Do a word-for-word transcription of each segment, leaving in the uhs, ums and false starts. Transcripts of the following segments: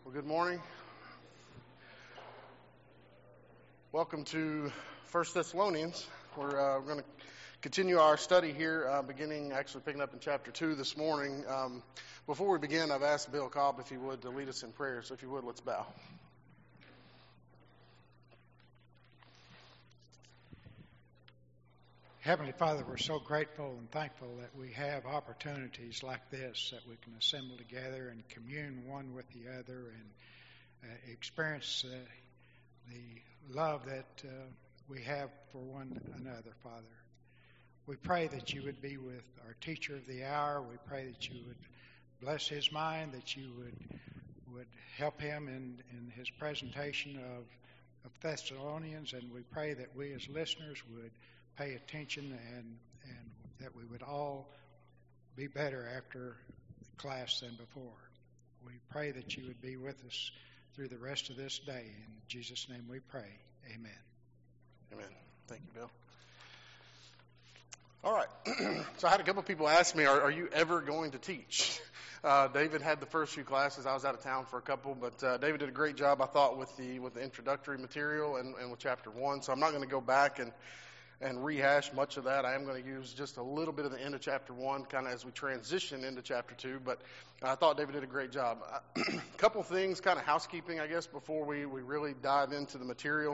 Well, good morning. Welcome to First Thessalonians. We're, uh, we're going to continue our study here, uh, beginning actually picking up in chapter two this morning. Um, before we begin, I've asked Bill Cobb if he would to lead us in prayer. So if you would, let's bow. Heavenly Father, we're so grateful and thankful that we have opportunities like this, that we can assemble together and commune one with the other and uh, experience uh, the love that uh, we have for one another, Father. We pray that you would be with our teacher of the hour. We pray that you would bless his mind, that you would would help him in, in his presentation of, of Thessalonians, and we pray that we as listeners would pay attention and and that we would all be better after class than before. We pray that you would be with us through the rest of this day. In Jesus' name we pray. Amen. Amen. Thank you, Bill. All right. So I had a couple people ask me, are, are you ever going to teach? Uh, David had the first few classes. I was out of town for a couple, but uh, David did a great job, I thought, with the with the introductory material and, and with chapter one. So I'm not going to go back and and rehash much of that. I am going to use just a little bit of the end of chapter one, kind of as we transition into chapter two, but I thought David did a great job. A couple things, kind of housekeeping, I guess, before we, we really dive into the material.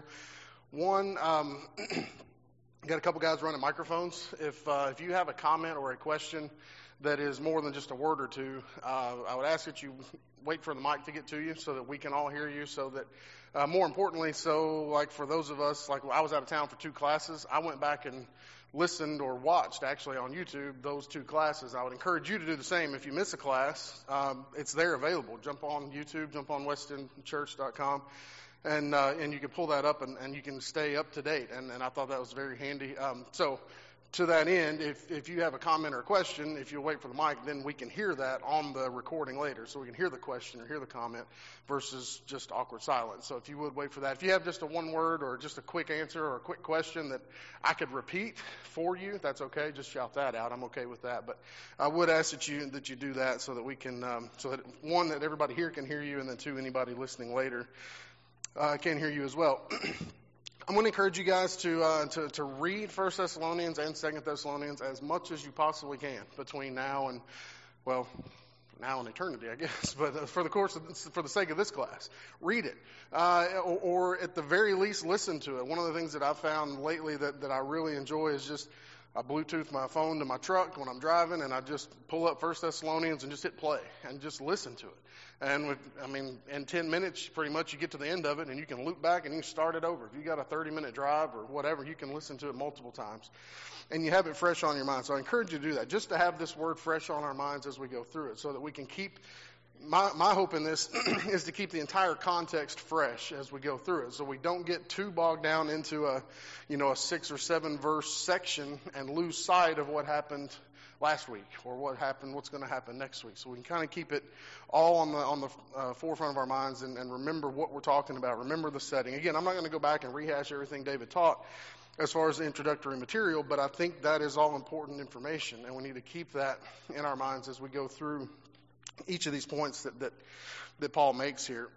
One, um, got a couple guys running microphones. If uh, if you have a comment or a question that is more than just a word or two, uh, I would ask that you wait for the mic to get to you so that we can all hear you, so that Uh, more importantly, so like for those of us, like I was out of town for two classes, I went back and listened or watched actually on YouTube those two classes. I would encourage you to do the same. If you miss a class, um, it's there available. Jump on YouTube, jump on weston church dot com, and uh, and you can pull that up and, and you can stay up to date. And, and I thought that was very handy. Um, so to that end, if, if you have a comment or a question, if you'll wait for the mic, then we can hear that on the recording later. So we can hear the question or hear the comment versus just awkward silence. So if you would wait for that. If you have just a one word or just a quick answer or a quick question that I could repeat for you, that's okay. Just shout that out. I'm okay with that. But I would ask that you that you do that so that we can, um, so that one, that everybody here can hear you, and then two, anybody listening later uh, can hear you as well. I'm going to encourage you guys to, uh, to to read First Thessalonians and Second Thessalonians as much as you possibly can between now and, well, now and eternity, I guess. But for the course of this, for the sake of this class, read it, uh, or, or at the very least listen to it. One of the things that I've found lately that, that I really enjoy is just I Bluetooth my phone to my truck when I'm driving, and I just pull up First Thessalonians and just hit play and just listen to it. And with, I mean, in ten minutes, pretty much you get to the end of it, and you can loop back and you start it over. If you got a thirty-minute drive or whatever, you can listen to it multiple times, and you have it fresh on your mind. So I encourage you to do that, just to have this word fresh on our minds as we go through it, so that we can keep. My, my hope in this is to keep the entire context fresh as we go through it, so we don't get too bogged down into a, you know, a six or seven verse section and lose sight of what happened last week or what happened, what's going to happen next week. So we can kind of keep it all on the on the uh, forefront of our minds and, and remember what we're talking about. Remember the setting. Again, I'm not going to go back and rehash everything David taught as far as the introductory material, but I think that is all important information, and we need to keep that in our minds as we go through each of these points that that, that Paul makes here.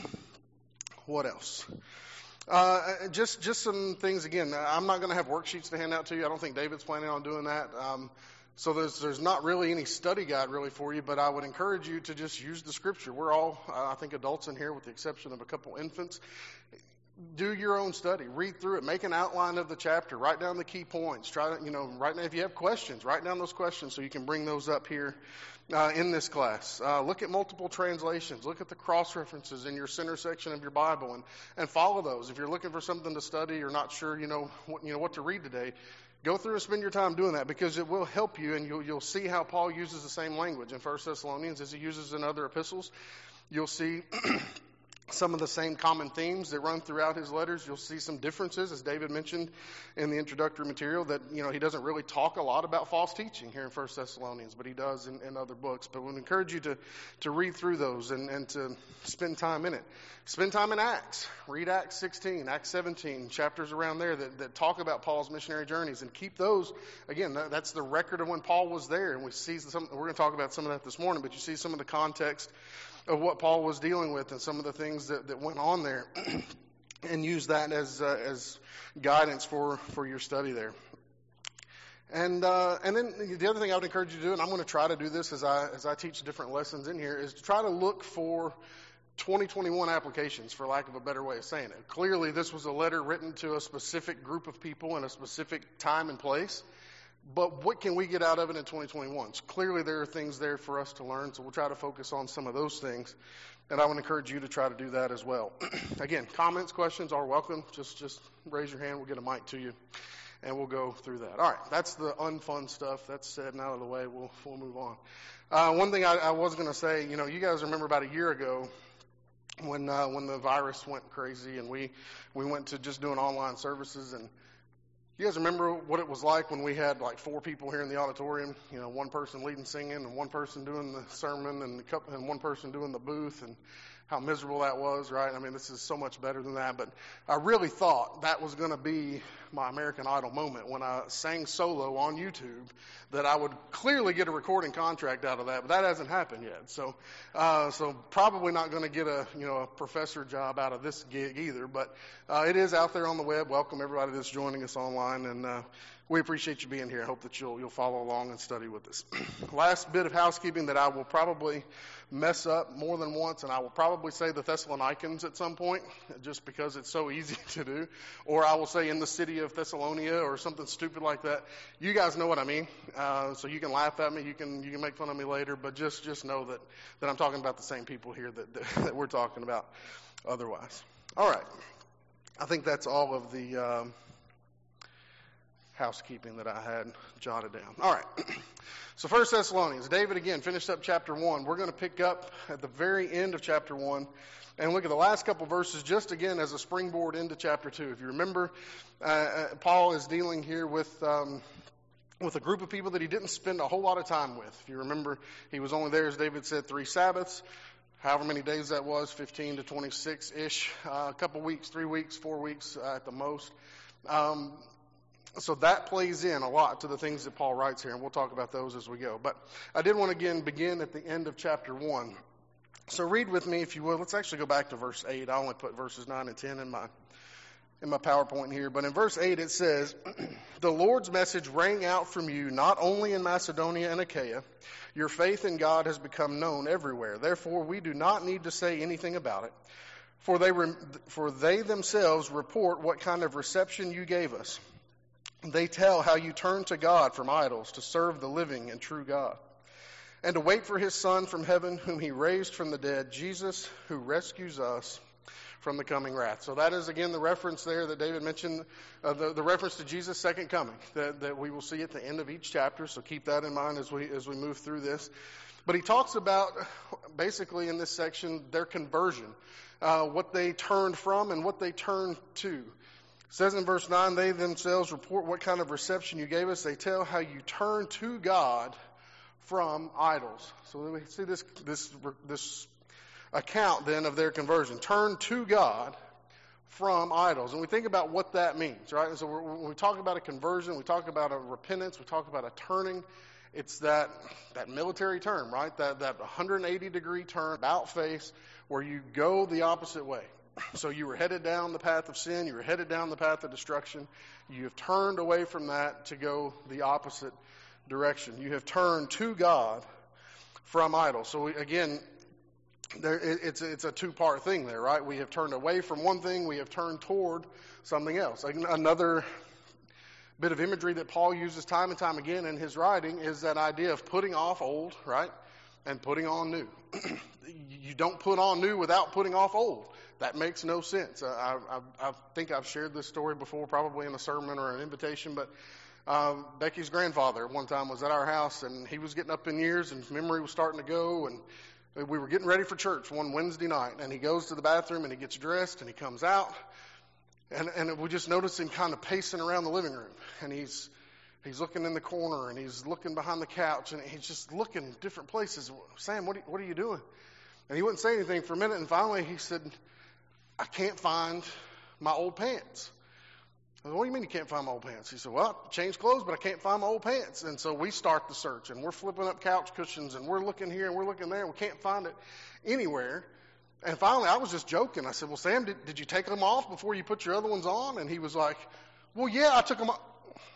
What else? Uh, just just some things. Again, I'm not going to have worksheets to hand out to you. I don't think David's planning on doing that. Um, so there's there's not really any study guide really for you, but I would encourage you to just use the scripture. We're all, uh, I think, adults in here with the exception of a couple infants. Do your own study. Read through it. Make an outline of the chapter. Write down the key points. Try to, you know, right now, if you have questions, write down those questions so you can bring those up here uh, in this class. Uh, look at multiple translations. Look at the cross references in your center section of your Bible, and, and follow those. If you're looking for something to study or not sure, you know, what, you know, what to read today, go through and spend your time doing that, because it will help you, and you'll, you'll see how Paul uses the same language in First Thessalonians as he uses in other epistles. You'll see some of the same common themes that run throughout his letters. You'll see some differences, as David mentioned in the introductory material, that, you know, he doesn't really talk a lot about false teaching here in First Thessalonians, but he does in, in other books. But we would encourage you to, to read through those and, and to spend time in it. Spend time in Acts. Read Acts sixteen, Acts seventeen, chapters around there that, that talk about Paul's missionary journeys, and keep those. Again, that, that's the record of when Paul was there, and we see some, we're going to talk about some of that this morning, but you see some of the context of what Paul was dealing with and some of the things that, that went on there, and use that as uh, as guidance for, for your study there. And uh, and then the other thing I would encourage you to do, and I'm going to try to do this as I as I teach different lessons in here, is to try to look for twenty twenty-one applications, for lack of a better way of saying it. Clearly, this was a letter written to a specific group of people in a specific time and place. But what can we get out of it in twenty twenty-one? So clearly, there are things there for us to learn. So we'll try to focus on some of those things. And I would encourage you to try to do that as well. Again, comments, questions are welcome. Just just raise your hand. We'll get a mic to you. And we'll go through that. All right, that's the unfun stuff. That's said and out of the way. We'll we'll move on. Uh, one thing I, I was going to say, you know, you guys remember about a year ago when uh, when the virus went crazy and we we went to just doing online services, and you guys remember what it was like when we had like four people here in the auditorium? You know, one person leading singing and one person doing the sermon and the couple, and one person doing the booth, and how miserable that was, right? I mean, this is so much better than that. But I really thought that was going to be my American Idol moment when I sang solo on YouTube, that I would clearly get a recording contract out of that. But that hasn't happened yet. So, uh, so probably not going to get a, you know, a professor job out of this gig either. But uh, it is out there on the web. Welcome everybody that's joining us online, and uh, we appreciate you being here. I hope that you'll you'll follow along and study with us. Last bit of housekeeping that I will probably mess up more than once, and I will probably say the Thessalonians at some point, just because it's so easy to do. Or I will say in the city of Thessalonia or something stupid like that. You guys know what I mean, uh, so you can laugh at me, you can you can make fun of me later, but just just know that, that I'm talking about the same people here that, that, that we're talking about otherwise. All right. I think that's all of the um, housekeeping that I had jotted down. All right. So First Thessalonians, David again finished up chapter one. We're going to pick up at the very end of chapter one and look at the last couple verses just again as a springboard into chapter two. If you remember, uh, Paul is dealing here with um, with a group of people that he didn't spend a whole lot of time with. If you remember, he was only there, as David said, three Sabbaths, however many days that was, fifteen to twenty-six-ish, uh, a couple weeks, three weeks, four weeks uh, at the most. Um, So that plays in a lot to the things that Paul writes here, and we'll talk about those as we go. But I did want to, again, begin at the end of chapter one. So read with me, if you will. Let's actually go back to verse eight. I only put verses nine and ten in my in my PowerPoint here. But in verse eight it says, "The Lord's message rang out from you, not only in Macedonia and Achaia. Your faith in God has become known everywhere. Therefore, we do not need to say anything about it. For they, re- for they themselves report what kind of reception you gave us. They tell how you turned to God from idols to serve the living and true God, and to wait for his Son from heaven, whom he raised from the dead, Jesus, who rescues us from the coming wrath." So that is, again, the reference there that David mentioned, uh, the, the reference to Jesus' second coming that, that we will see at the end of each chapter. So keep that in mind as we as we move through this. But he talks about, basically in this section, their conversion, uh, what they turned from and what they turned to. It says in verse nine, "They themselves report what kind of reception you gave us. They tell how you turned to God from idols." So we see this this this account then of their conversion. Turn to God from idols. And we think about what that means, right? And so when we talk about a conversion, we talk about a repentance, we talk about a turning. It's that that military term, right? That that one hundred eighty degree turn, about face, where you go the opposite way. So you were headed down the path of sin. You were headed down the path of destruction. You have turned away from that to go the opposite direction. You have turned to God from idols. So we, again, there, it, it's, it's a two-part thing there, right? We have turned away from one thing. We have turned toward something else. Another bit of imagery that Paul uses time and time again in his writing is that idea of putting off old, right, and putting on new. You don't put on new without putting off old. That makes no sense. I, I, I think I've shared this story before, probably in a sermon or an invitation, but um, Becky's grandfather one time was at our house, and he was getting up in years, and his memory was starting to go, and we were getting ready for church one Wednesday night, and he goes to the bathroom, and he gets dressed, and he comes out, and, and we just noticed him kind of pacing around the living room, and he's he's looking in the corner, and he's looking behind the couch, and he's just looking different places. "Sam, what are, what are you doing?" And he wouldn't say anything for a minute, and finally he said, "I can't find my old pants." I said, what do you mean you can't find my old pants? He said, well, I changed clothes, but I can't find my old pants. And so we start the search, and we're flipping up couch cushions, and we're looking here, and we're looking there, and we can't find it anywhere. And finally, I was just joking. I said, well, Sam, did, did you take them off before you put your other ones on? And he was like, well, yeah, I took them off.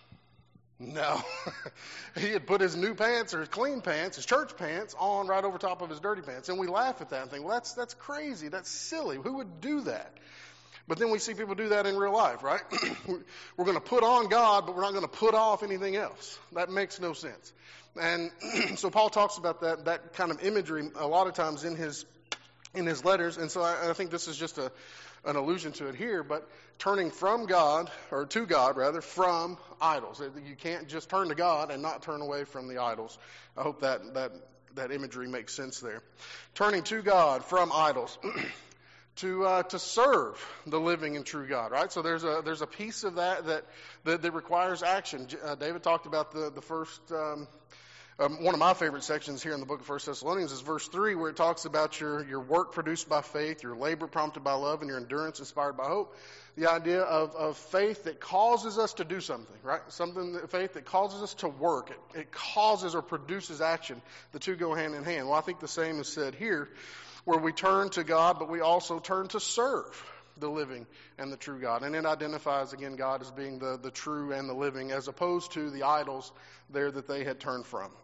No. He had put his new pants or his clean pants, his church pants, on right over top of his dirty pants. And we laugh at that and think, well, that's that's crazy. That's silly. Who would do that? But then we see people do that in real life, right? We're going to put on God, but we're not going to put off anything else. That makes no sense. And so Paul talks about that that kind of imagery a lot of times in his in his letters. And so I, I think this is just a an allusion to it here, but turning from God, or to God rather, from idols. You can't just turn to God and not turn away from the idols. I hope that that, that imagery makes sense there. Turning to God from idols. To uh, to serve the living and true God, right? So there's a there's a piece of that that that, that requires action. Uh, David talked about the the first um, um, one of my favorite sections here in the book of First Thessalonians is verse three, where it talks about your your work produced by faith, your labor prompted by love, and your endurance inspired by hope. The idea of of faith that causes us to do something, right? Something that, faith that causes us to work. It, it causes or produces action. The two go hand in hand. Well, I think the same is said here, where we turn to God, but we also turn to serve the living and the true God. And it identifies, again, God as being the, the true and the living, as opposed to the idols there that they had turned from.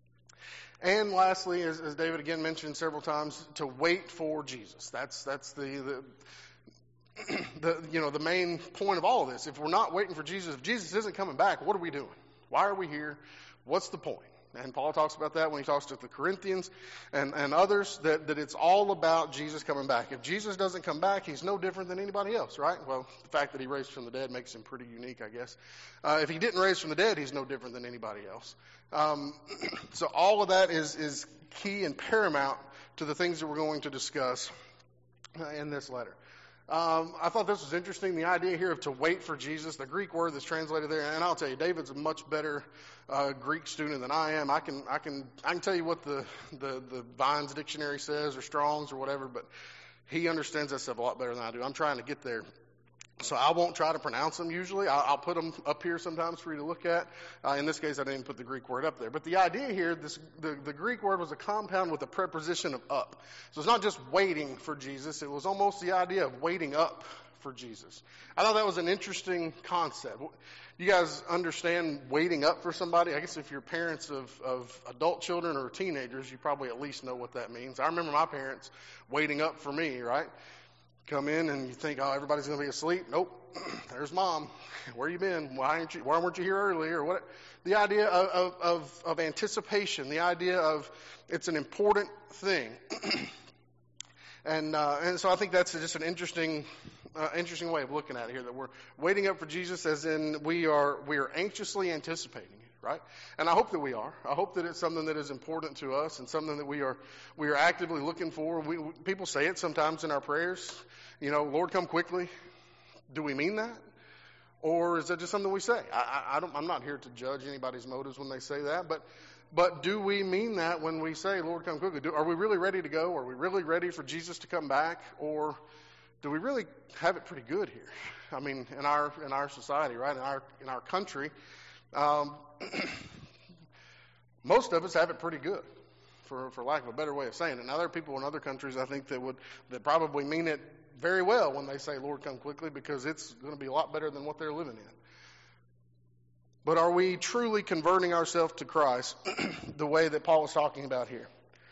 And lastly, as, as David again mentioned several times, to wait for Jesus. That's that's the, the, the you know the main point of all of this. If we're not waiting for Jesus, if Jesus isn't coming back, what are we doing? Why are we here? What's the point? And Paul talks about that when he talks to the Corinthians and, and others, that, that it's all about Jesus coming back. If Jesus doesn't come back, he's no different than anybody else, right? Well, the fact that he raised from the dead makes him pretty unique, I guess. Uh, if he didn't raise from the dead, he's no different than anybody else. Um, so all of that is, is key and paramount to the things that we're going to discuss in this letter. Um, I thought this was interesting, the idea here of to wait for Jesus, the Greek word that's translated there. And I'll tell you, David's a much better uh, Greek student than I am. I can I can I can tell you what the, the the Vines dictionary says, or Strong's, or whatever, but he understands that stuff a lot better than I do. I'm trying to get there. So I won't try to pronounce them usually. I'll, I'll put them up here sometimes for you to look at. Uh, in this case, I didn't put the Greek word up there. But the idea here, this, the, the Greek word was a compound with a preposition of up. So it's not just waiting for Jesus. It was almost the idea of waiting up for Jesus. I thought that was an interesting concept. You guys understand waiting up for somebody? I guess if you're parents of, of adult children or teenagers, you probably at least know what that means. I remember my parents waiting up for me, right? Come in and you think, oh, everybody's going to be asleep. Nope. There's mom. Where you been? Why aren't you? Why weren't you here earlier? What? The idea of, of, of anticipation. The idea of it's an important thing. and uh, and so I think that's just an interesting uh, interesting way of looking at it here. That we're waiting up for Jesus, as in we are we are anxiously anticipating it, right? And I hope that we are. I hope that it's something that is important to us and something that we are we are actively looking for. We, we people say it sometimes in our prayers. You know, Lord, come quickly. Do we mean that? Or is that just something we say? I, I, I don't, I'm not here to judge anybody's motives when they say that, but but do we mean that when we say, Lord, come quickly? Do, are we really ready to go? Are we really ready for Jesus to come back? Or do we really have it pretty good here? I mean, in our in our society, right? In our in our country, um, most of us have it pretty good, for for lack of a better way of saying it. Now, there are people in other countries, I think, that would that probably mean it very well when they say, Lord, come quickly, because it's going to be a lot better than what they're living in. But are we truly converting ourselves to Christ the way that Paul is talking about here?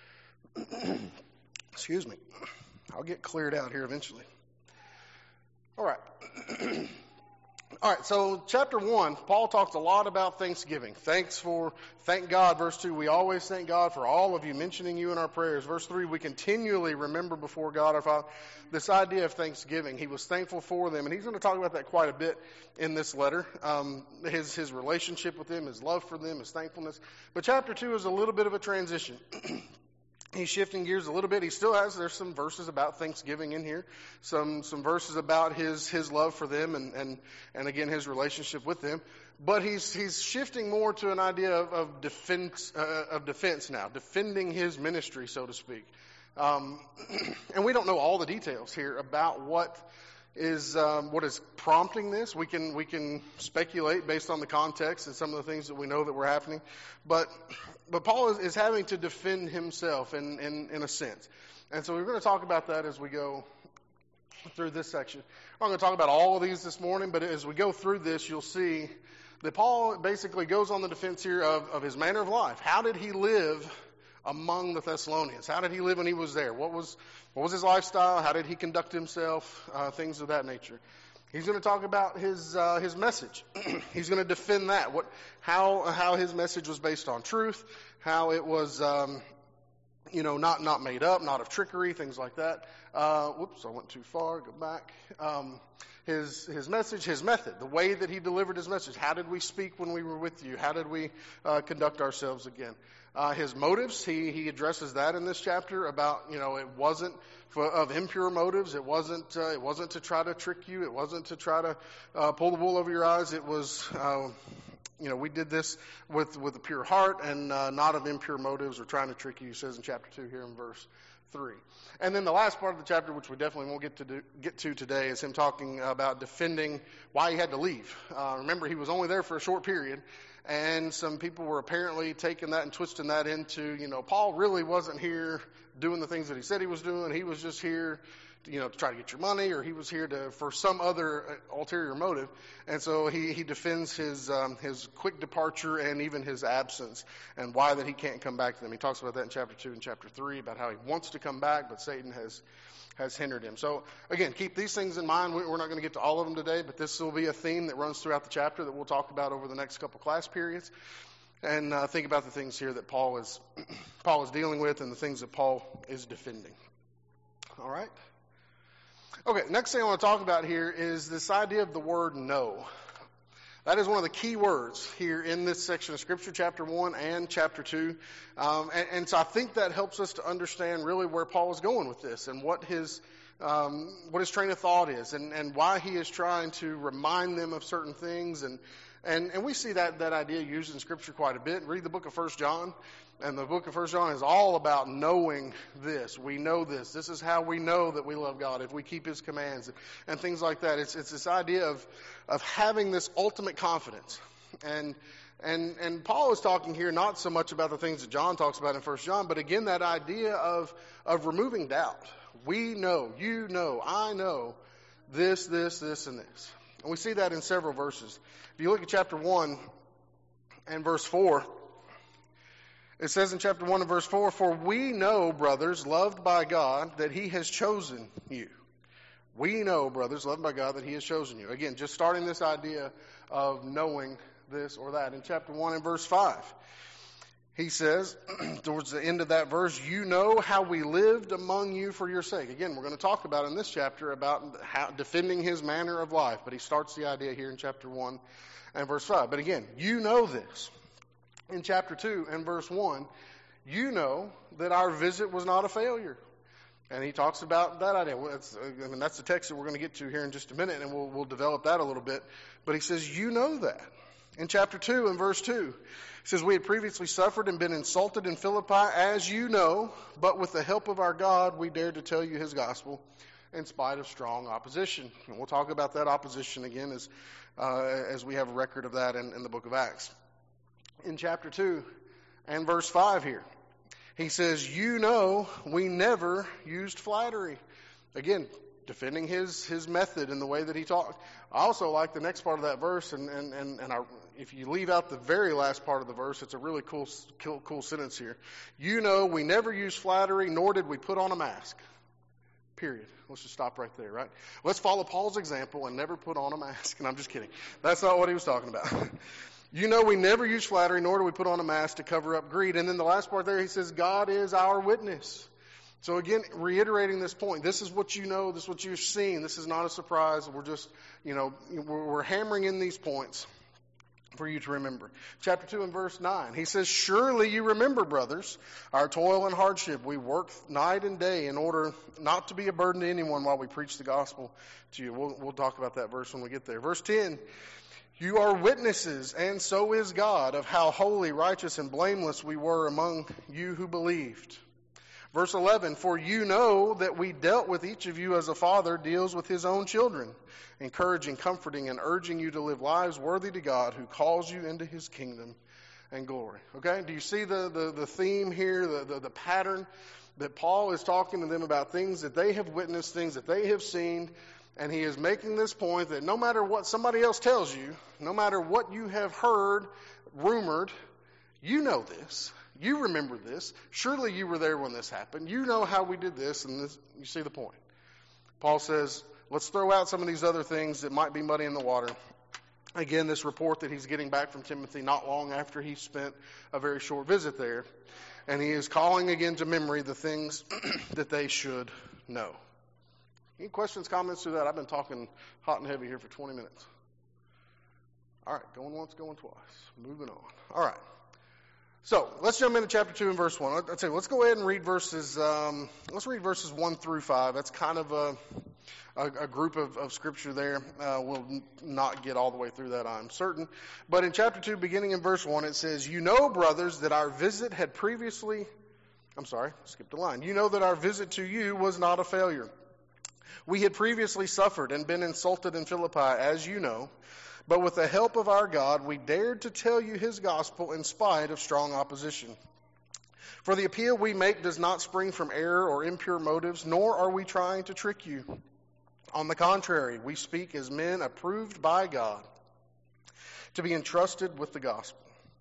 Excuse me. I'll get cleared out here eventually. All right. All right, so chapter one, Paul talks a lot about Thanksgiving. Thanks for, thank God. Verse two, we always thank God for all of you, mentioning you in our prayers. Verse three, we continually remember before God our Father. This idea of Thanksgiving, he was thankful for them, and he's going to talk about that quite a bit in this letter. Um, his his relationship with them, his love for them, his thankfulness. But chapter two is a little bit of a transition. He's shifting gears a little bit. He still has, there's some verses about Thanksgiving in here, some some verses about his his love for them and and, and again his relationship with them. But he's he's shifting more to an idea of, of defense uh, of defense now, defending his ministry, so to speak. Um, and we don't know all the details here about what is um, what is prompting this. We can we can speculate based on the context and some of the things that we know that were happening, but but Paul is, is having to defend himself in, in in a sense, and so we're going to talk about that as we go through this section. I'm not going to talk about all of these this morning, but as we go through this, you'll see that Paul basically goes on the defense here of, of his manner of life. How did he live among the Thessalonians? How did he live when he was there? What was what was his lifestyle? How did he conduct himself? Uh, things of that nature. He's going to talk about his uh, his message. He's going to defend that. What how how his message was based on truth, how it was um, you know not not made up, not of trickery, things like that. Uh, whoops, I went too far. Go back. Um, His his message, his method, the way that he delivered his message. How did we speak when we were with you? How did we uh, conduct ourselves again? Uh, his motives, he he addresses that in this chapter about, you know, it wasn't for, of impure motives. It wasn't uh, it wasn't to try to trick you. It wasn't to try to uh, pull the wool over your eyes. It was, uh, you know, we did this with with a pure heart and uh, not of impure motives or trying to trick you. He says in chapter two here in verse three. And then the last part of the chapter, which we definitely won't get to do, get to today, is him talking about defending why he had to leave. Uh, remember, he was only there for a short period, and some people were apparently taking that and twisting that into, you know, Paul really wasn't here doing the things that he said he was doing. He was just here, you know, to try to get your money, or he was here to for some other ulterior motive. And so he, he defends his um, his quick departure and even his absence and why that he can't come back to them. He talks about that in chapter two and chapter three, about how he wants to come back, but Satan has has hindered him. So again, keep these things in mind. We're not going to get to all of them today, but this will be a theme that runs throughout the chapter that we'll talk about over the next couple class periods. And uh, think about the things here that Paul is Paul is dealing with and the things that Paul is defending. All right? Okay, next thing I want to talk about here is this idea of the word no. That is one of the key words here in this section of Scripture, chapter one and chapter two. Um, and, and so I think that helps us to understand really where Paul is going with this and what his um, what his train of thought is and, and why he is trying to remind them of certain things. And and, and we see that, that idea used in Scripture quite a bit. Read the book of First John. And the book of First John is all about knowing this. We know this. This is how we know that we love God, if we keep His commands and things like that. It's it's this idea of of having this ultimate confidence. And and and Paul is talking here not so much about the things that John talks about in First John, but again that idea of of removing doubt. We know, you know, I know this, this, this, and this. And we see that in several verses. If you look at chapter one and verse four. It says in chapter one and verse four, "For we know, brothers, loved by God, that He has chosen you." We know, brothers, loved by God, that He has chosen you. Again, just starting this idea of knowing this or that. In chapter one and verse five, he says, towards the end of that verse, "You know how we lived among you for your sake." Again, we're going to talk about in this chapter about how, defending his manner of life. But he starts the idea here in chapter one and verse five. But again, you know this. In chapter two and verse one, you know that our visit was not a failure. And he talks about that idea. Well, that's, I mean, that's the text that we're going to get to here in just a minute, and we'll, we'll develop that a little bit. But he says, you know that. In chapter two and verse two, he says, "We had previously suffered and been insulted in Philippi, as you know, but with the help of our God, we dared to tell you His gospel in spite of strong opposition." And we'll talk about that opposition again as, uh, as we have a record of that in, in the book of Acts. In chapter two and verse five here, he says, "You know we never used flattery." Again, defending his his method and the way that he talked. I also like the next part of that verse, and and and, and I, if you leave out the very last part of the verse, it's a really cool, cool cool sentence here. "You know we never used flattery, nor did we put on a mask." Period. Let's just stop right there, right? Let's follow Paul's example and never put on a mask. And I'm just kidding. That's not what he was talking about. "You know we never use flattery, nor do we put on a mask to cover up greed." And then the last part there, he says, "God is our witness." So again, reiterating this point, this is what you know, this is what you've seen. This is not a surprise. We're just, you know, we're, we're hammering in these points for you to remember. Chapter two and verse nine, he says, "Surely you remember, brothers, our toil and hardship. We work night and day in order not to be a burden to anyone while we preach the gospel to you." We'll, we'll talk about that verse when we get there. Verse ten, "You are witnesses, and so is God, of how holy, righteous, and blameless we were among you who believed." Verse eleven, for you know that we dealt with each of you as a father deals with his own children, encouraging, comforting, and urging you to live lives worthy to God who calls you into his kingdom and glory. Okay, do you see the, the, the theme here, the, the, the pattern that Paul is talking to them about things that they have witnessed, things that they have seen, and he is making this point that no matter what somebody else tells you, no matter what you have heard, rumored, you know this. You remember this. Surely you were there when this happened. You know how we did this, and this, you see the point. Paul says, let's throw out some of these other things that might be muddy in the water. Again, this report that he's getting back from Timothy not long after he spent a very short visit there. And he is calling again to memory the things that they should know. Any questions, comments to that? I've been talking hot and heavy here for twenty minutes. All right, going once, going twice. Moving on. All right. So let's jump into chapter two and verse one. I'll tell you, let's go ahead and read verses. Um, let's read verses one through five. That's kind of a, a, a group of, of scripture there. Uh, we'll not get all the way through that, I'm certain. But in chapter two, beginning in verse one, it says, "You know, brothers, that our visit had previously." I'm sorry, skipped a line. "You know that our visit to you was not a failure. We had previously suffered and been insulted in Philippi, as you know. But with the help of our God, we dared to tell you his gospel in spite of strong opposition. For the appeal we make does not spring from error or impure motives, nor are we trying to trick you. On the contrary, we speak as men approved by God to be entrusted with the gospel.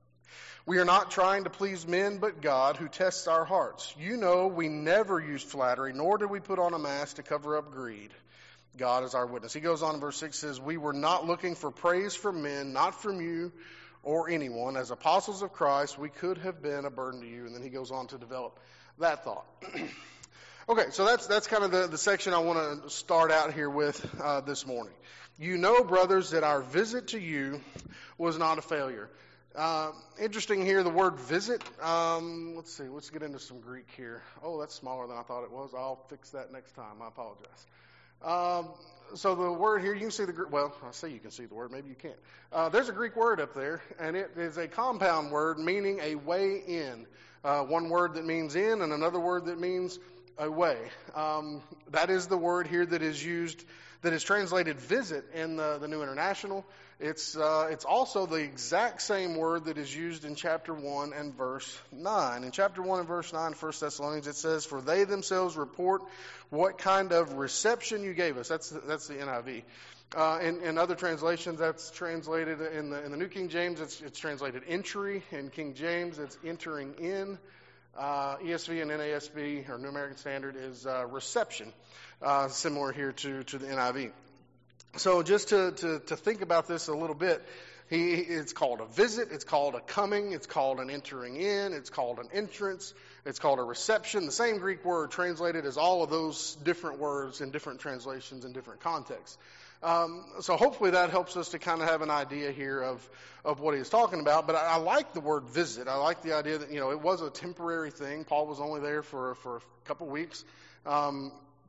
We are not trying to please men, but God, who tests our hearts. You know we never used flattery, nor did we put on a mask to cover up greed. God is our witness." He goes on in verse six, says, "We were not looking for praise from men, not from you or anyone. As apostles of Christ, we could have been a burden to you." And then he goes on to develop that thought. Okay, so that's that's kind of the, the section I want to start out here with uh, this morning. You know, brothers, that our visit to you was not a failure. Uh, interesting here, the word visit. Um, let's see, let's get into some Greek here. Oh, that's smaller than I thought it was. I'll fix that next time. I apologize. Um, so the word here, you can see the, well, I say you can see the word, maybe you can't. Uh, there's a Greek word up there, and it is a compound word meaning a way in. Uh, one word that means in and another word that means a way. Um, that is the word here that is used, that is translated visit in the, the New International. It's uh, it's also the exact same word that is used in chapter one and verse nine. In chapter one and verse nine, First Thessalonians, it says, "For they themselves report what kind of reception you gave us." That's the, that's the N I V. Uh, in, in other translations, that's translated in the in the New King James. It's it's translated entry. In King James, it's entering in. Uh, E S V and N A S B, or New American Standard, is uh, reception. Uh, similar here to to the N I V. So just to, to, to think about this a little bit, he, it's called a visit, it's called a coming, it's called an entering in, it's called an entrance, it's called a reception. The same Greek word translated as all of those different words in different translations in different contexts. Um, so hopefully that helps us to kind of have an idea here of, of what he's talking about. But I, I like the word visit. I like the idea that, you know, it was a temporary thing. Paul was only there for, for a couple weeks. Um,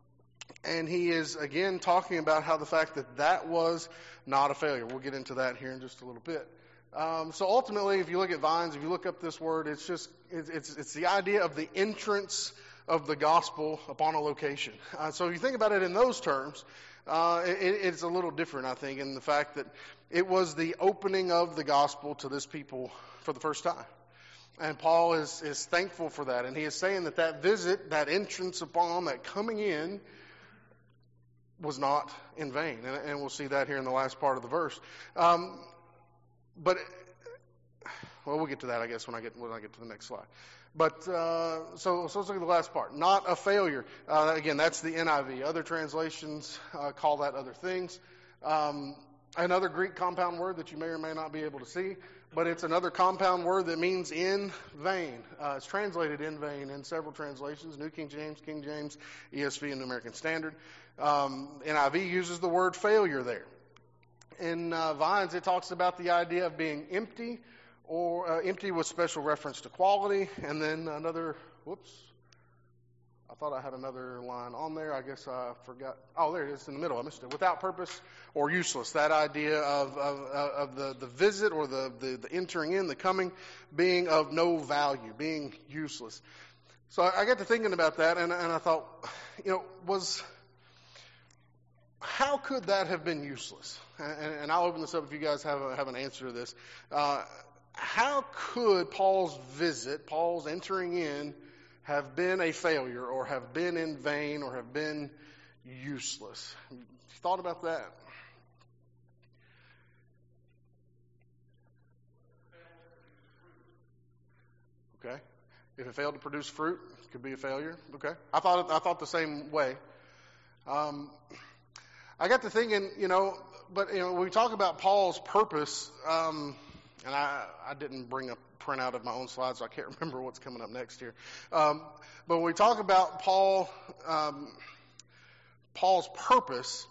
And he is, again, talking about how the fact that that was not a failure. We'll get into that here in just a little bit. Um, so ultimately, if you look at Vines, if you look up this word, it's just, it's it's, it's the idea of the entrance of the gospel upon a location. Uh, so if you think about it in those terms, uh, it, it's a little different, I think, in the fact that it was the opening of the gospel to this people for the first time. And Paul is, is thankful for that. And he is saying that that visit, that entrance upon, that coming in, was not in vain. And, and we'll see that here in the last part of the verse. Um, but, well, we'll get to that, I guess, when I get when I get to the next slide. But, uh, so, so let's look at the last part. Not a failure. Uh, again, that's the N I V. Other translations uh, call that other things. Um, another Greek compound word that you may or may not be able to see, but it's another compound word that means in vain. Uh, it's translated in vain in several translations, New King James, King James, E S V, and New American Standard. Um, N I V uses the word failure there. In uh, Vines, it talks about the idea of being empty, or uh, empty with special reference to quality, and then another, whoops, I thought I had another line on there. I guess I forgot. Oh, there it is in the middle. I missed it. Without purpose or useless. That idea of of, of the, the visit or the, the, the entering in, the coming, being of no value, being useless. So I, I got to thinking about that, and, and I thought, you know, was how could that have been useless? And, and I'll open this up if you guys have a, have an answer to this. Uh, how could Paul's visit, Paul's entering in, have been a failure, or have been in vain, or have been useless? You thought about that? Okay. If it failed to produce fruit, it could be a failure. Okay. I thought I thought the same way. Um, I got to thinking, you know, but you know, when we talk about Paul's purpose, um, and I, I didn't bring a printout of my own slides, so I can't remember what's coming up next here. Um, but when we talk about Paul, um, Paul's purpose,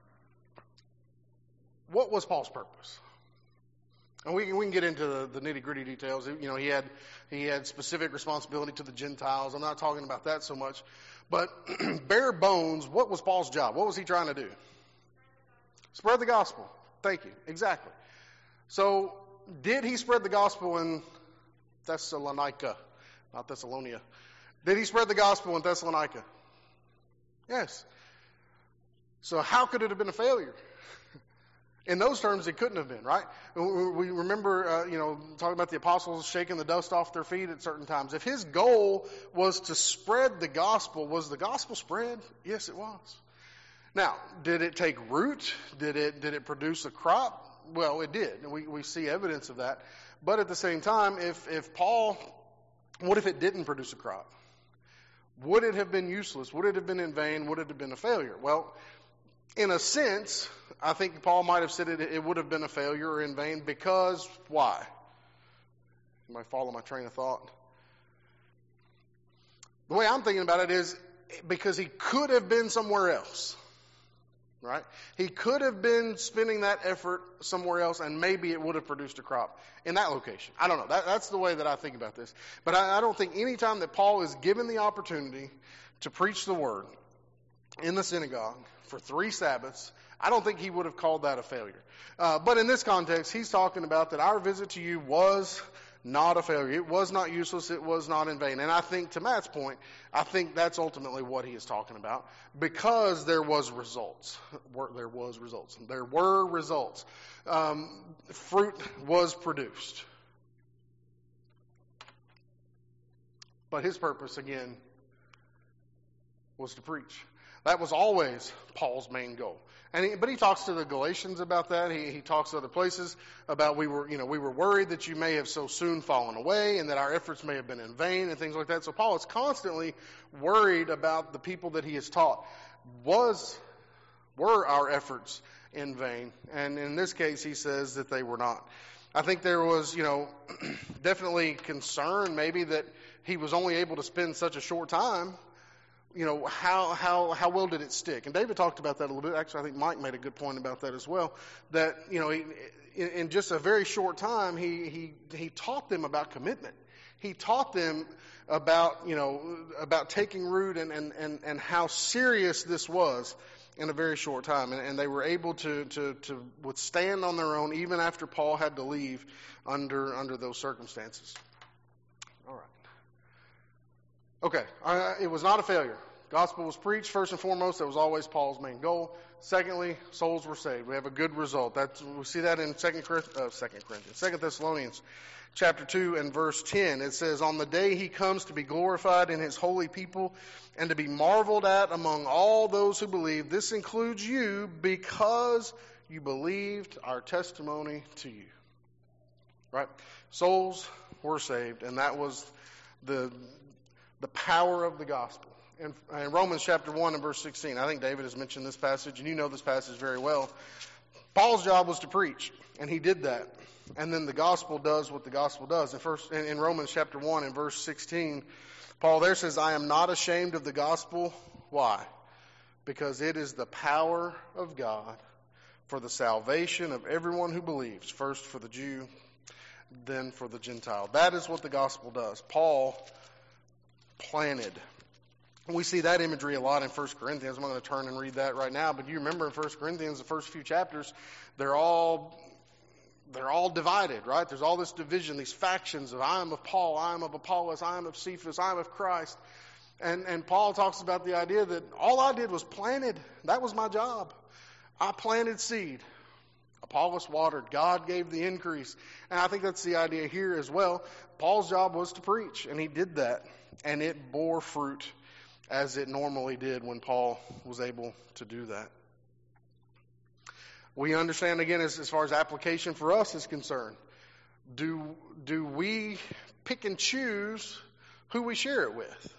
what was Paul's purpose? And we can, we can get into the, the nitty gritty details. You know, he had he had specific responsibility to the Gentiles. I'm not talking about that so much, but bare bones, what was Paul's job? What was he trying to do? Spread the gospel. Thank you. Exactly. So, did he spread the gospel in Thessalonica, not Thessalonia? Did he spread the gospel in Thessalonica? Yes. So, how could it have been a failure? In those terms, it couldn't have been, right? We remember, uh, you know, talking about the apostles shaking the dust off their feet at certain times. If his goal was to spread the gospel, was the gospel spread? Yes, it was. Now, did it take root? Did it did it produce a crop? Well, it did. We we see evidence of that. But at the same time, if if Paul, what if it didn't produce a crop? Would it have been useless? Would it have been in vain? Would it have been a failure? Well, in a sense, I think Paul might have said it, it would have been a failure or in vain because why? You might follow my train of thought. The way I'm thinking about it is because he could have been somewhere else, right? He could have been spending that effort somewhere else, and maybe it would have produced a crop in that location. I don't know. That, that's the way that I think about this. But I, I don't think any time that Paul is given the opportunity to preach the word in the synagogue for three Sabbaths, I don't think he would have called that a failure. Uh, but in this context, he's talking about that our visit to you was not a failure. It was not useless. It was not in vain. And I think, to Matt's point, I think that's ultimately what he is talking about, because there was results. There was results. There were results. Um, fruit was produced. But his purpose, again, was to preach. That was always Paul's main goal. And he, but he talks to the Galatians about that. He, he talks to other places about we were, you know, we were worried that you may have so soon fallen away and that our efforts may have been in vain and things like that. So Paul is constantly worried about the people that he has taught. Was, were our efforts in vain? And in this case, he says that they were not. I think there was, you know, definitely concern maybe that he was only able to spend such a short time. You know, how how how well did it stick? And David talked about that a little bit. Actually, I think Mike made a good point about that as well. That, you know, he, in, in just a very short time, he he he taught them about commitment. He taught them about, you know, about taking root and and and, and how serious this was in a very short time. And, and they were able to, to to withstand on their own even after Paul had to leave under under those circumstances. All right. Okay, uh, it was not a failure. Gospel was preached first and foremost. That was always Paul's main goal. Secondly, souls were saved. We have a good result. That's, we see that in Second uh, Second Corinthians, Second Thessalonians, chapter two and verse ten. It says, "On the day he comes to be glorified in his holy people and to be marveled at among all those who believe. This includes you, because you believed our testimony to you." Right? Souls were saved, and that was the the power of the gospel. In, in Romans chapter one and verse sixteen, I think David has mentioned this passage, and you know this passage very well. Paul's job was to preach, and he did that. And then the gospel does what the gospel does. In, first, in, in Romans chapter one and verse sixteen, Paul there says, "I am not ashamed of the gospel." Why? Because it is the power of God for the salvation of everyone who believes, first for the Jew, then for the Gentile. That is what the gospel does. Paul planted. We see that imagery a lot in First Corinthians. I'm not going to turn and read that right now, but you remember in First Corinthians, the first few chapters, they're all they're all divided, right? There's all this division, these factions of I am of Paul, I am of Apollos, I am of Cephas, I am of Christ. And, and Paul talks about the idea that all I did was planted. That was my job. I planted seed. Apollos watered. God gave the increase. And I think that's the idea here as well. Paul's job was to preach, and he did that. And it bore fruit as it normally did when Paul was able to do that. We understand, again, as, as far as application for us is concerned, do, do we pick and choose who we share it with?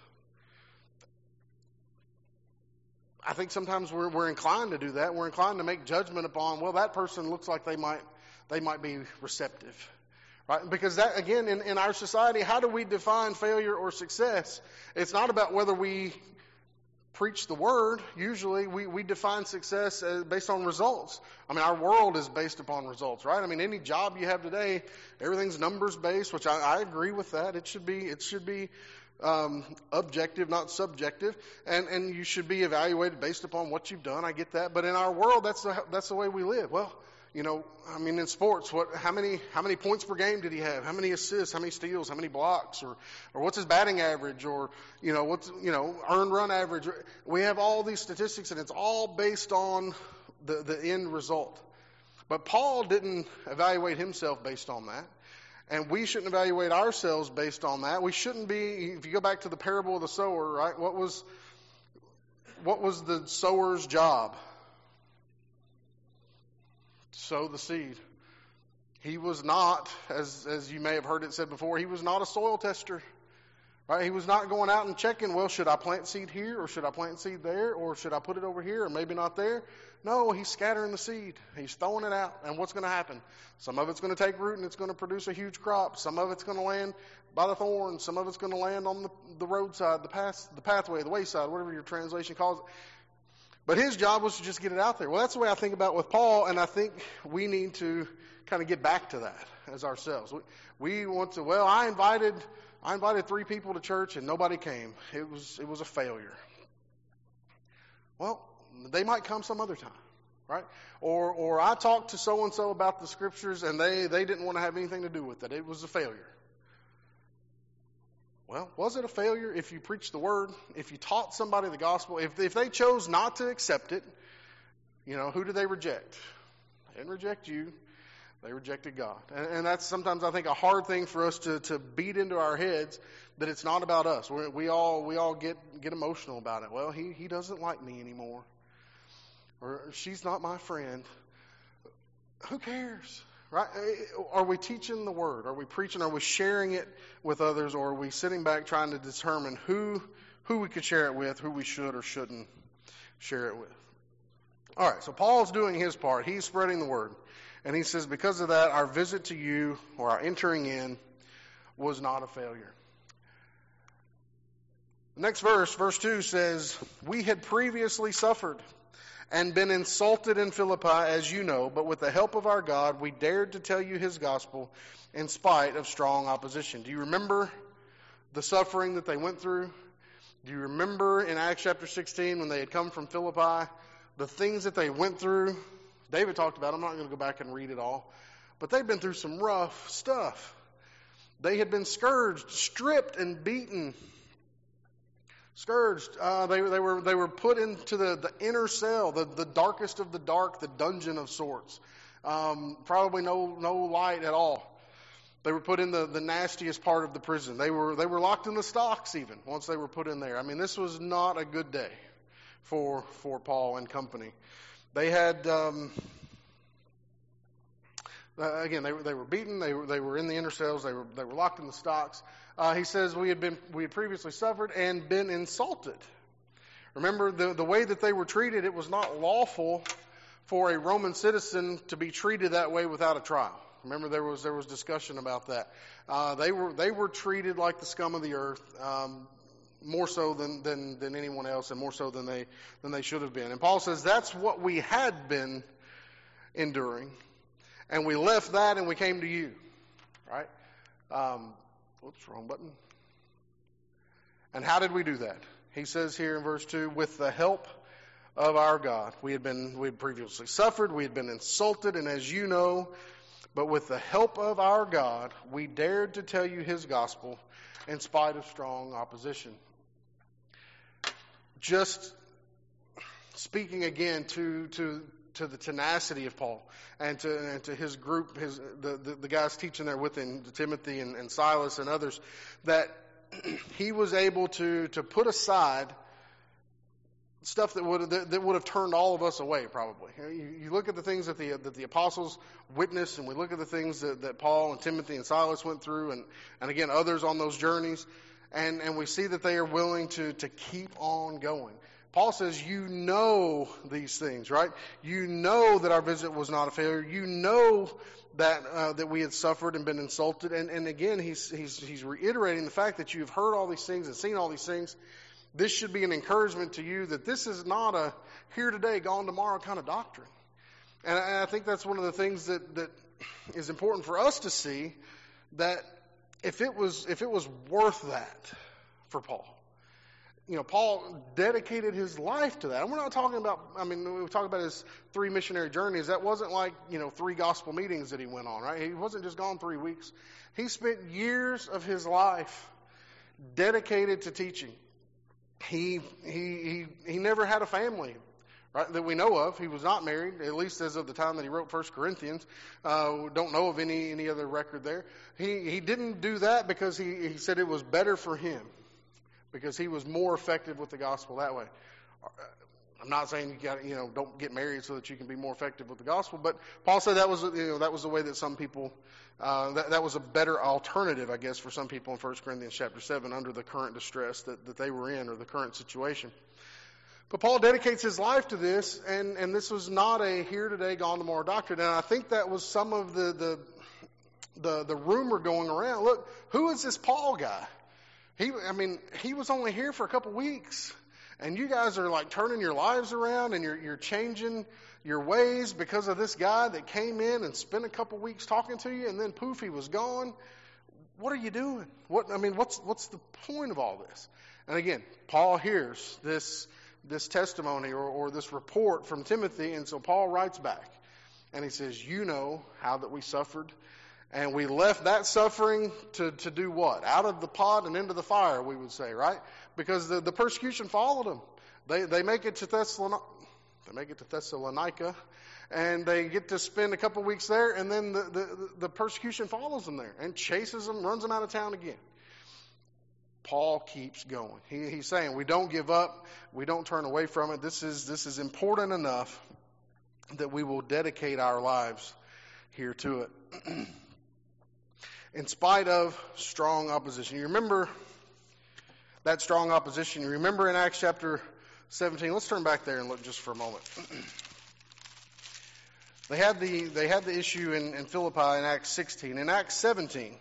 I think sometimes we're, we're inclined to do that. We're inclined to make judgment upon, well, that person looks like they might they might be receptive, right? Because that, again, in, in our society, how do we define failure or success? It's not about whether we preach the word. Usually we, we define success as based on results. I mean, our world is based upon results, right? I mean, any job you have today, everything's numbers based, which I, I agree with that. It should be, it should be um, objective, not subjective, and, and you should be evaluated based upon what you've done. I get that. But in our world, that's the, that's the way we live. Well, you know, I mean, in sports, what, how many, how many points per game did he have? How many assists? How many steals? How many blocks? Or, or what's his batting average? Or, you know, what's, you know, earned run average? We have all these statistics, and it's all based on the, the end result. But Paul didn't evaluate himself based on that. And we shouldn't evaluate ourselves based on that. We shouldn't be, if you go back to the parable of the sower, right? What was, what was the sower's job? Sow the seed. He was not, as as you may have heard it said before, he was not a soil tester. Right? He was not going out and checking, well, should I plant seed here, or should I plant seed there, or should I put it over here, or maybe not there? No, he's scattering the seed. He's throwing it out. And what's going to happen? Some of it's going to take root and it's going to produce a huge crop. Some of it's going to land by the thorns. Some of it's going to land on the, the roadside, the path, the pathway, the wayside, whatever your translation calls it. But his job was to just get it out there. Well, that's the way I think about it with Paul, and I think we need to kind of get back to that as ourselves. We, we want to, well, I invited I invited three people to church and nobody came. It was it was a failure. Well, they might come some other time, right? Or or I talked to so-and-so about the scriptures and they, they didn't want to have anything to do with it. It was a failure. Well, was it a failure if you preached the word, if you taught somebody the gospel, if if they chose not to accept it, you know, who did they reject? They didn't reject you. They rejected God. And, and that's sometimes, I think, a hard thing for us to, to beat into our heads, that it's not about us. We're, we all we all get, get emotional about it. Well, he, he doesn't like me anymore. Or she's not my friend. Who cares? Right? Are we teaching the word? Are we preaching? Are we sharing it with others? Or are we sitting back trying to determine who who we could share it with, who we should or shouldn't share it with? All right, so Paul's doing his part. He's spreading the word. And he says, because of that, our visit to you, or our entering in, was not a failure. The next verse, verse two, says, we had previously suffered and been insulted in Philippi, as you know, but with the help of our God, we dared to tell you his gospel in spite of strong opposition. Do you remember the suffering that they went through? Do you remember in Acts chapter sixteen when they had come from Philippi, the things that they went through? David talked about it. I'm not going to go back and read it all. But they've been through some rough stuff. They had been scourged, stripped, and beaten. Scourged. Uh, they, they were they were put into the, the inner cell, the, the darkest of the dark, the dungeon of sorts. Um, probably no no light at all. They were put in the, the nastiest part of the prison. They were they were locked in the stocks even once they were put in there. I mean, this was not a good day for for Paul and company. They had, um, uh, again, they were they were beaten. They were they were in the inner cells. They were they were locked in the stocks. Uh, he says we had been we had previously suffered and been insulted. Remember the the way that they were treated. It was not lawful for a Roman citizen to be treated that way without a trial. Remember there was there was discussion about that. Uh, they were they were treated like the scum of the earth. Um, more so than, than, than anyone else, and more so than they than they should have been. And Paul says that's what we had been enduring, and we left that and we came to you. Right? Um, whoops, wrong button. And how did we do that? He says here in verse two, with the help of our God. We had been we had previously suffered, we had been insulted, and as you know, But with the help of our God, we dared to tell you his gospel in spite of strong opposition. Just speaking again to to to the tenacity of Paul and to and to his group, his the, the, the guys teaching there with him, Timothy and, and Silas and others, that he was able to to put aside stuff that would that, that would have turned all of us away, probably. You, you look at the things that the that the apostles witnessed, and we look at the things that, that Paul and Timothy and Silas went through, and, and again others on those journeys, and, and we see that they are willing to to keep on going. Paul says, you know these things, right? You know that our visit was not a failure. You know that uh, that we had suffered and been insulted. And, and again, he's, he's, he's reiterating the fact that you've heard all these things and seen all these things. This should be an encouragement to you that this is not a here today, gone tomorrow kind of doctrine. And I, and I think that's one of the things that, that is important for us to see, that if it was if it was worth that for Paul, you know, Paul dedicated his life to that. And we're not talking about, I mean, we talk about his three missionary journeys. That wasn't like, you know, three gospel meetings that he went on, right? He wasn't just gone three weeks. He spent years of his life dedicated to teaching. He he he he never had a family, right, that we know of. He was not married, at least as of the time that he wrote First Corinthians. Uh, don't know of any any other record there. He he didn't do that because he, he said it was better for him, because he was more effective with the gospel that way. I'm not saying you got you know don't get married so that you can be more effective with the gospel, but Paul said that was you know that was the way that some people uh, that that was a better alternative, I guess, for some people in First Corinthians chapter seven under the current distress that, that they were in, or the current situation. But Paul dedicates his life to this, and, and this was not a here today, gone tomorrow doctrine. And I think that was some of the the the, the rumor going around. Look, who is this Paul guy? He, I mean, he was only here for a couple weeks, and you guys are like turning your lives around, and you're you're changing your ways because of this guy that came in and spent a couple weeks talking to you, and then poof, he was gone. What are you doing? What I mean, what's what's the point of all this? And again, Paul hears this this testimony or, or this report from Timothy, and so Paul writes back, and he says, "You know how that we suffered." And we left that suffering to, to do what? Out of the pot and into the fire, we would say, right? Because the, the persecution followed them. They they make it to Thessalonica, they make it to Thessalonica, and they get to spend a couple weeks there, and then the, the, the persecution follows them there and chases them, runs them out of town again. Paul keeps going. He, he's saying we don't give up, we don't turn away from it. This is this is important enough that we will dedicate our lives here to it. In spite of strong opposition. You remember that strong opposition. You remember in Acts chapter seventeen. Let's turn back there and look just for a moment. They had the they had the issue in, in Philippi in Acts sixteen. In Acts seventeen,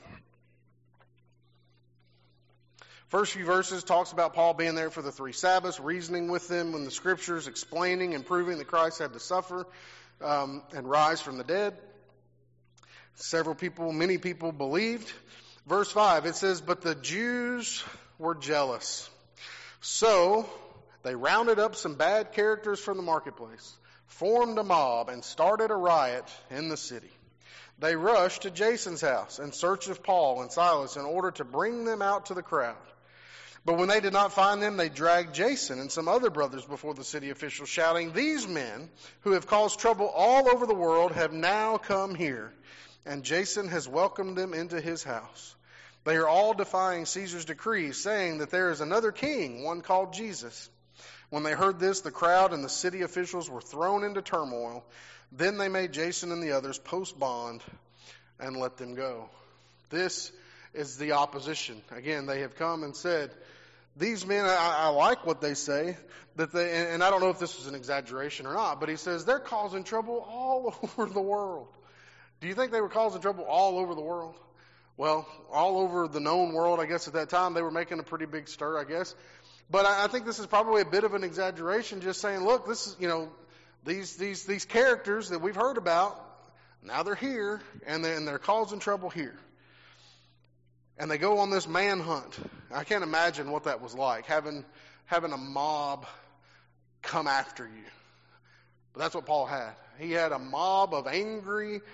first few verses talks about Paul being there for the three Sabbaths, reasoning with them in the Scriptures, explaining and proving that Christ had to suffer um, and rise from the dead. Several people, many people believed. Verse five, it says, "But the Jews were jealous. So they rounded up some bad characters from the marketplace, formed a mob, and started a riot in the city. They rushed to Jason's house in search of Paul and Silas in order to bring them out to the crowd. But when they did not find them, they dragged Jason and some other brothers before the city officials, shouting, 'These men who have caused trouble all over the world have now come here, and Jason has welcomed them into his house. They are all defying Caesar's decrees, saying that there is another king, one called Jesus.' When they heard this, the crowd and the city officials were thrown into turmoil. Then they made Jason and the others post bond and let them go." This is the opposition. Again, they have come and said, these men, I, I like what they say, that they, and, and I don't know if this was an exaggeration or not, but he says they're causing trouble all over the world. Do you think they were causing trouble all over the world? Well, all over the known world, I guess at that time, they were making a pretty big stir, I guess. But I, I think this is probably a bit of an exaggeration, just saying, look, this is, you know, these these these characters that we've heard about, now they're here, and they're, and they're causing trouble here. And they go on this manhunt. I can't imagine what that was like, having having a mob come after you. But that's what Paul had. He had a mob of angry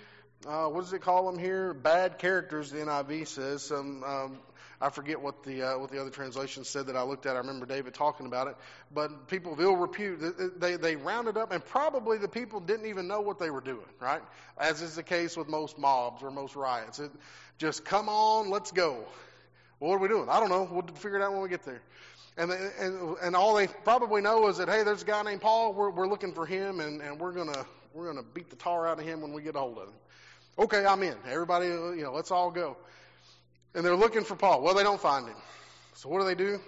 uh, what does it call them here? Bad characters, the N I V says. Some, um, I forget what the uh, what the other translation said that I looked at. I remember David talking about it. But people of ill repute, they, they rounded up, and probably the people didn't even know what they were doing, right? As is the case with most mobs or most riots. It, just come on, let's go. Well, what are we doing? I don't know. We'll figure it out when we get there. And, they, and and all they probably know is that, hey, there's a guy named Paul. We're we're looking for him, and, and we're gonna we're gonna beat the tar out of him when we get a hold of him. Okay, I'm in. Everybody, you know, let's all go. And they're looking for Paul. Well, they don't find him. So what do they do?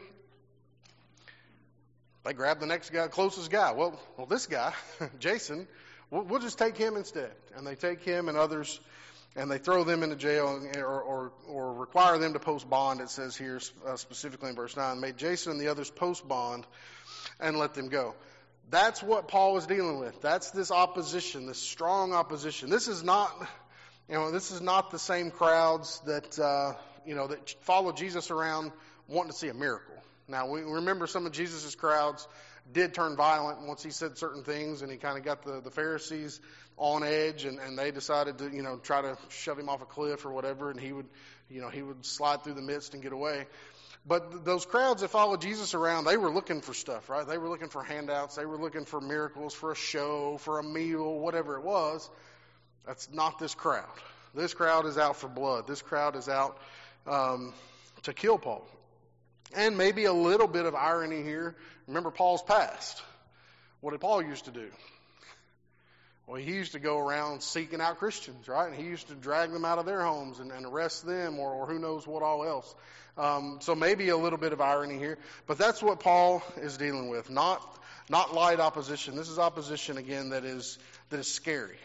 They grab the next guy, closest guy. Well, well, this guy, Jason, we'll, we'll just take him instead. And they take him and others, and they throw them into jail or or, or require them to post bond. It says here uh, specifically in verse nine, made Jason and the others post bond and let them go. That's what Paul was dealing with. That's this opposition, this strong opposition. This is not, you know, this is not the same crowds that, uh, you know, that follow Jesus around wanting to see a miracle. Now, we remember some of Jesus' crowds did turn violent once he said certain things, and he kind of got the, the Pharisees on edge, and, and they decided to, you know, try to shove him off a cliff or whatever, and he would, you know, he would slide through the midst and get away. But those crowds that followed Jesus around, they were looking for stuff, right? They were looking for handouts. They were looking for miracles, for a show, for a meal, whatever it was. That's not this crowd. This crowd is out for blood. This crowd is out um, to kill Paul. And maybe a little bit of irony here. Remember Paul's past. What did Paul used to do? Well, he used to go around seeking out Christians, right? And he used to drag them out of their homes and, and arrest them, or, or who knows what all else. Um, so maybe a little bit of irony here. But that's what Paul is dealing with. Not not light opposition. This is opposition, again, that is that is scary.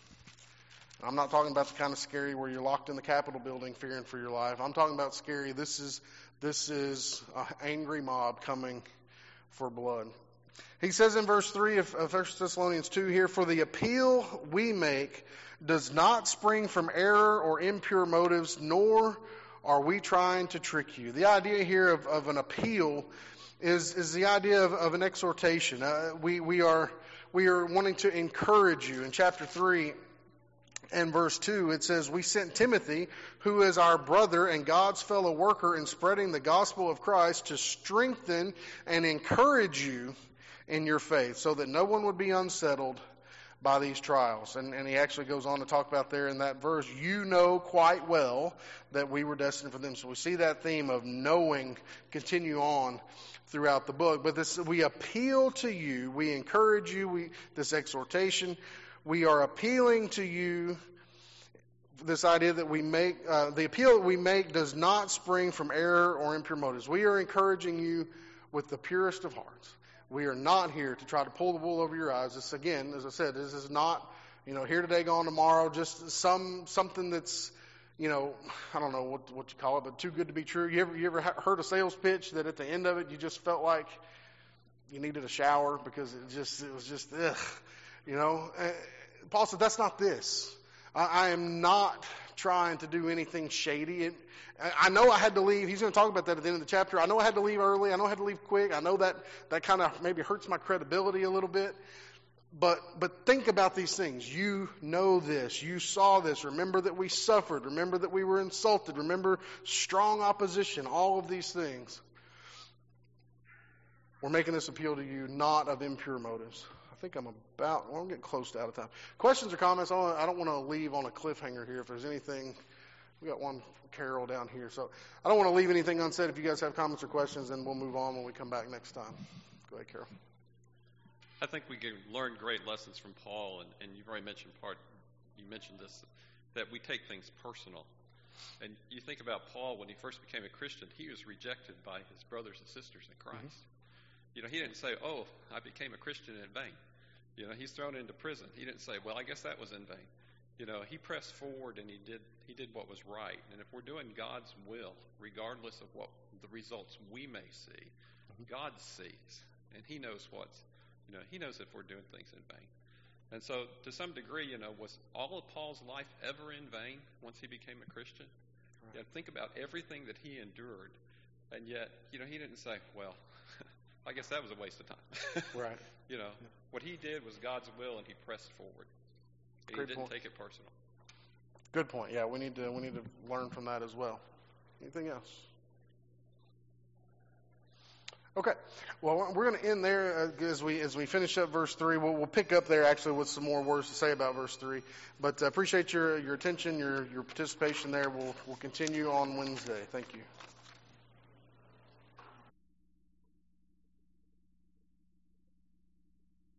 I'm not talking about the kind of scary where you're locked in the Capitol building fearing for your life. I'm talking about scary. This is this is an angry mob coming for blood. He says in verse three of First Thessalonians two here, for the appeal we make does not spring from error or impure motives, nor are we trying to trick you. The idea here of, of an appeal is, is the idea of, of an exhortation. Uh, we, we are we are wanting to encourage you. In chapter three and verse two, it says, we sent Timothy, who is our brother and God's fellow worker in spreading the gospel of Christ, to strengthen and encourage you in your faith, so that no one would be unsettled by these trials. And, and he actually goes on to talk about there in that verse, you know quite well that we were destined for them. So we see that theme of knowing continue on throughout the book. But this, we appeal to you, we encourage you, we this exhortation, we are appealing to you. This idea that we make, uh, the appeal that we make does not spring from error or impure motives. We are encouraging you with the purest of hearts. We are not here to try to pull the wool over your eyes. This, again, as I said, this is not, you know, here today, gone tomorrow, just some something that's, you know, I don't know what what you call it, but too good to be true. You ever you ever heard a sales pitch that at the end of it you just felt like you needed a shower because it just it was just ugh, you know? Uh, Paul said that's not this. I, I am not trying to do anything shady. It, I know I had to leave. He's going to talk about that at the end of the chapter. I know I had to leave early. I know I had to leave quick. I know that that kind of maybe hurts my credibility a little bit. But but think about these things. You know this. You saw this. Remember that we suffered. Remember that we were insulted. Remember strong opposition. All of these things. We're making this appeal to you, not of impure motives. I think I'm about, well, I'm getting close to out of time. Questions or comments? I don't, I don't want to leave on a cliffhanger here. If there's anything, we got one Carol down here. So I don't want to leave anything unsaid. If you guys have comments or questions, then we'll move on when we come back next time. Go ahead, Carol. I think we can learn great lessons from Paul, and, and you've already mentioned part, you mentioned this, that we take things personal. And you think about Paul, when he first became a Christian, he was rejected by his brothers and sisters in Christ. Mm-hmm. You know, he didn't say, oh, I became a Christian in vain. You know, he's thrown into prison. He didn't say, well, I guess that was in vain. You know, he pressed forward and he did he did what was right. And if we're doing God's will, regardless of what the results we may see, mm-hmm. God sees, and he knows what's, you know, he knows if we're doing things in vain. And so, to some degree, you know, was all of Paul's life ever in vain once he became a Christian? Right. You know, think about everything that he endured, and yet, you know, he didn't say, well, I guess that was a waste of time. Right. You know, yeah. What he did was God's will, and he pressed forward. He Great didn't point. take it personal. Good point. Yeah, we need to we need to learn from that as well. Anything else? Okay. Well, we're going to end there uh, as we as we finish up verse three. We'll, we'll pick up there actually with some more words to say about verse three. But uh, appreciate your your attention, your your participation there. We'll we'll continue on Wednesday. Thank you.